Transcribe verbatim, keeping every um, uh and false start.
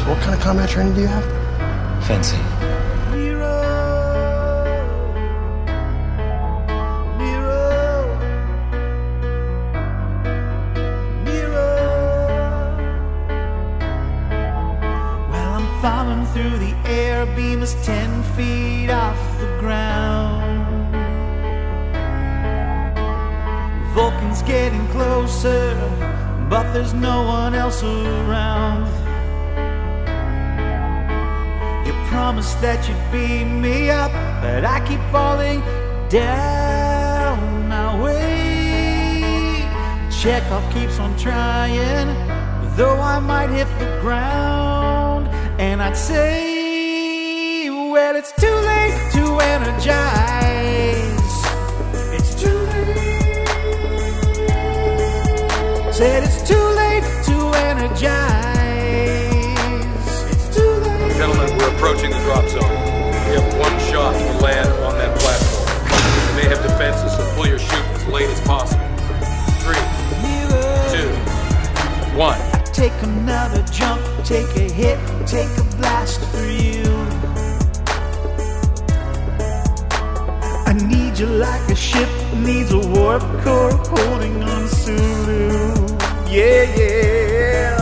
What kind of combat training do you have? Fencing. Falling through the air, beam is ten feet off the ground. Vulcan's getting closer, but there's no one else around. You promised that you'd beat me up, but I keep falling down. Now wait, Chekhov keeps on trying, though I might hit the ground. And I'd say, well, it's too late to energize. It's too late. Said it's too late to energize. It's too late. Gentlemen, we're approaching the drop zone. We have one shot to land on that platform. We may have defenses, so pull your chute as late as possible. Three, two, one. Take another jump, take a hit, take a blast for you. I need you like a ship needs a warp core holding on Sulu. Yeah, yeah.